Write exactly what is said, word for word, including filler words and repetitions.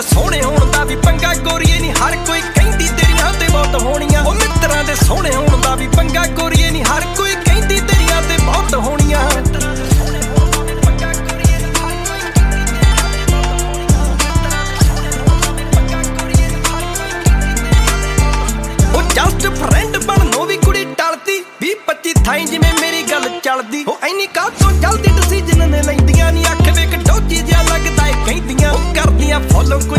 ਸੋਹਣੇ ਹੋਣ ਦਾ ਵੀ ਪੰਗਾ ਗੋਰੀਏ ਨੀ ਹਰ ਕੋਈ ਕਹਿੰਦੀ ਤੇਰੀਆਂ ਤੇ ਬਹੁਤ ਹੋਣੀਆਂ। ਉਹ ਮਿੱਤਰਾਂ ਦੇ ਸੋਹਣੇ ਹੋਣ ਦਾ ਵੀ ਪੰਗਾ ਗੋਰੀਏ ਨੀ ਹਰ ਕੋਈ ਕਹਿੰਦੀ ਤੇਰੀਆਂ ਤੇ ਬਹੁਤ ਹੋਣੀਆਂ। ਉਹ ਜਸਟ ਫਰੈਂਡ ਬਣਨੋਂ ਵੀ ਕੁੜੀ ਟਲਦੀ ਵੀਹ ਪੱਚੀ ਥਾਈ ਜਿਵੇਂ ਮੇਰੀ ਗੱਲ ਚੱਲਦੀ। ਉਹ ਐਨੀ ਕਾਹ ਤੋਂ ਜਲਦੀ ਡਿਸੀਜਨ ਨੇ ਲੈਂਦੀਆਂ ਨੀ ਅੱਖ ਵੇਖ ਟੋਚੀ ਜਿਹਾ ਲੱਗਦਾ ਏ ਕਹਿੰਦੀਆਂ। ਉਹ ਕਰਦੀਆਂ ਫੋਲੋ ਕੋਈ